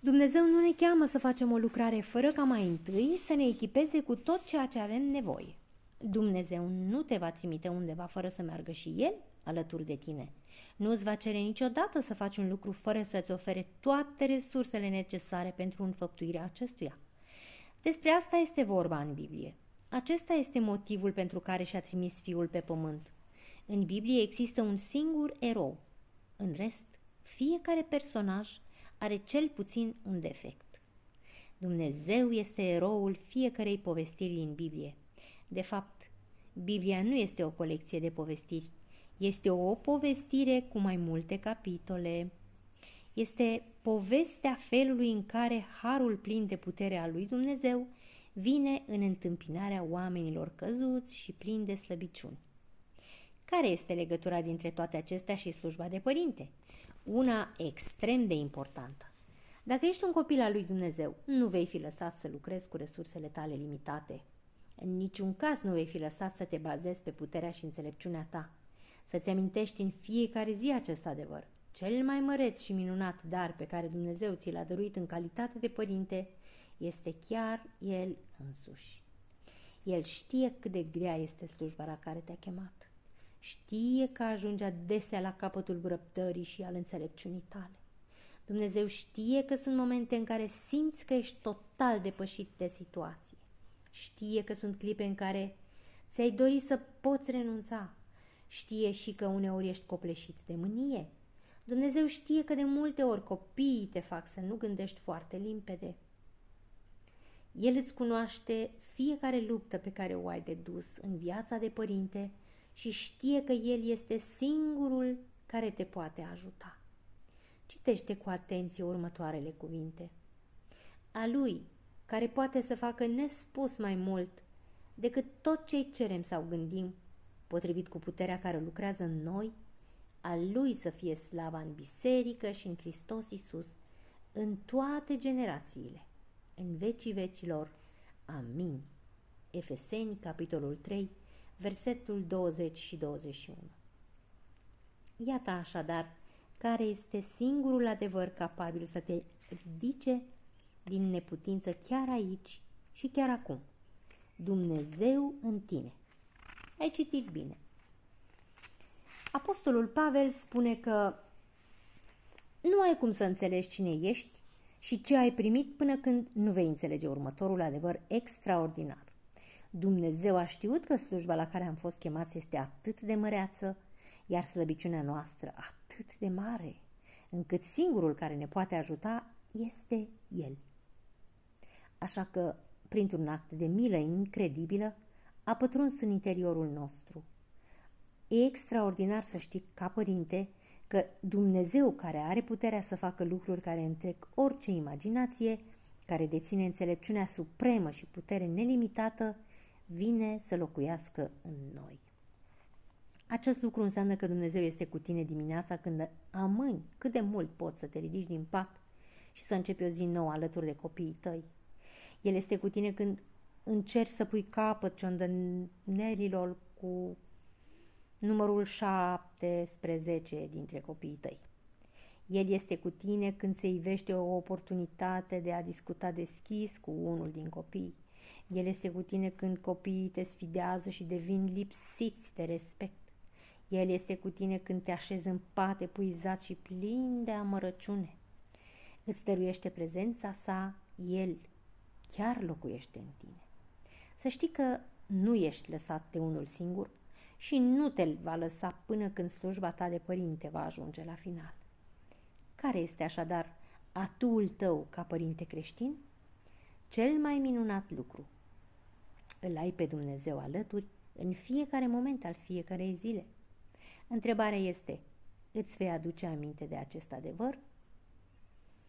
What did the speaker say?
Dumnezeu nu ne cheamă să facem o lucrare fără ca mai întâi să ne echipeze cu tot ceea ce avem nevoie. Dumnezeu nu te va trimite undeva fără să meargă și El alături de tine. Nu îți va cere niciodată să faci un lucru fără să-ți ofere toate resursele necesare pentru înfăptuirea acestuia. Despre asta este vorba în Biblie. Acesta este motivul pentru care și-a trimis Fiul pe pământ. În Biblie există un singur erou. În rest, fiecare personaj are cel puțin un defect. Dumnezeu este eroul fiecărei povestiri din Biblie. De fapt, Biblia nu este o colecție de povestiri. Este o povestire cu mai multe capitole. Este povestea felului în care harul plin de putere al lui Dumnezeu vine în întâmpinarea oamenilor căzuți și plini de slăbiciuni. Care este legătura dintre toate acestea și slujba de părinte? Una extrem de importantă. Dacă ești un copil al lui Dumnezeu, nu vei fi lăsat să lucrezi cu resursele tale limitate. În niciun caz nu vei fi lăsat să te bazezi pe puterea și înțelepciunea ta. Să-ți amintești în fiecare zi acest adevăr. Cel mai măreț și minunat dar pe care Dumnezeu ți l-a dăruit în calitate de părinte este chiar El însuși. El știe cât de grea este slujba la care te-a chemat. Știe că ajungi adesea la capătul răbdării și al înțelepciunii tale. Dumnezeu știe că sunt momente în care simți că ești total depășit de situație. Știe că sunt clipe în care ți-ai dori să poți renunța. Știe și că uneori ești copleșit de mânie. Dumnezeu știe că de multe ori copiii te fac să nu gândești foarte limpede. El îți cunoaște fiecare luptă pe care o ai de dus în viața de părinte și știe că El este singurul care te poate ajuta. Citește cu atenție următoarele cuvinte. A Lui, care poate să facă nespus mai mult decât tot ce-i cerem sau gândim, potrivit cu puterea care lucrează în noi, a Lui să fie slava în biserică și în Hristos Iisus, în toate generațiile, în vecii vecilor. Amin. Efeseni, capitolul 3, versetul 20 și 21. Iată așadar care este singurul adevăr capabil să te ridice din neputință chiar aici și chiar acum. Dumnezeu în tine. Ai citit bine. Apostolul Pavel spune că nu ai cum să înțelegi cine ești și ce ai primit până când nu vei înțelege următorul adevăr extraordinar. Dumnezeu a știut că slujba la care am fost chemați este atât de măreață, iar slăbiciunea noastră atât de mare, încât singurul care ne poate ajuta este El. Așa că, printr-un act de milă incredibilă, a pătruns în interiorul nostru. E extraordinar să știi, ca părinte, că Dumnezeu, care are puterea să facă lucruri care întrec orice imaginație, care deține înțelepciunea supremă și putere nelimitată, vine să locuiască în noi. Acest lucru înseamnă că Dumnezeu este cu tine dimineața când amâni cât de mult poți să te ridici din pat și să începi o zi nouă alături de copiii tăi. El este cu tine când încerci să pui capăt ciondănerilor cu numărul 17 dintre copiii tăi. El este cu tine când se ivește o oportunitate de a discuta deschis cu unul din copii. El este cu tine când copiii te sfidează și devin lipsiți de respect. El este cu tine când te așezi în pat epuizat și plin de amărăciune. Îți dăruiește prezența sa, El chiar locuiește în tine. Să știi că nu ești lăsat de unul singur și nu te va lăsa până când slujba ta de părinte va ajunge la final. Care este așadar atuul tău ca părinte creștin? Cel mai minunat lucru. Îl ai pe Dumnezeu alături în fiecare moment al fiecarei zile. Întrebarea este, îți vei aduce aminte de acest adevăr?